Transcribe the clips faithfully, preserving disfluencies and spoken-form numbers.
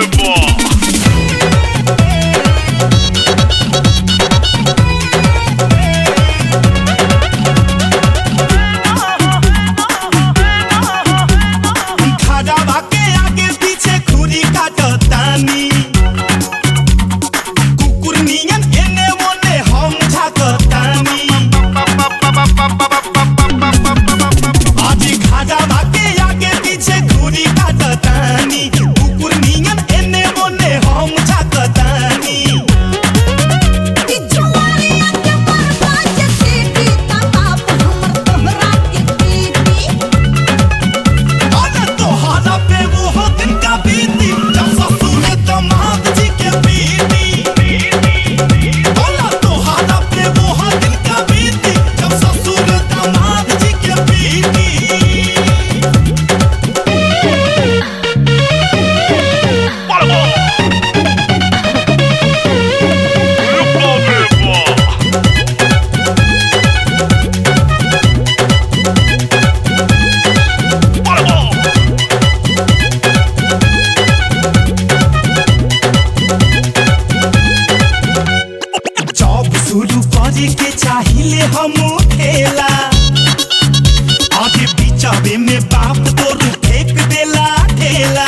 के चाहिए हम खेला आगे पीछावे में बाप तो फेंक देला ठेला।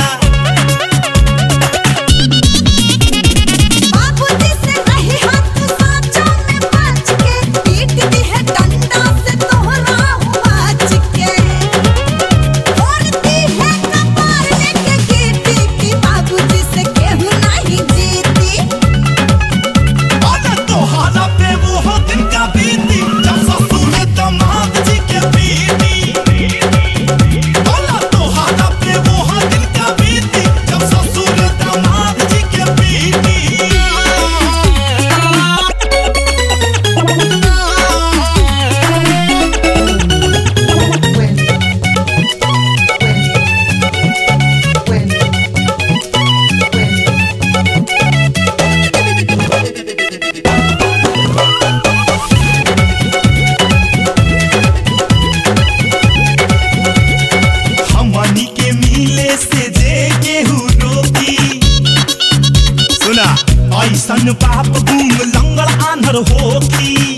बाबूजी से रही हाथ साँचों में बच के पीट दी है डंडा से तोहरा हुआ चिके फोड़ती है कपार लेके गीती की बाबूजी से केहू नहीं जीती। और तोहरा पे वो दिन का बीती जब ससुर दामाद जी के बीती। और तोहरा पे वो दिन का बीती जब ससुर दामाद जी के बीती। हमनी के मिले से जे केहू रोकी सुना ऐसन बाप गुम लंगड़ आंधर होती।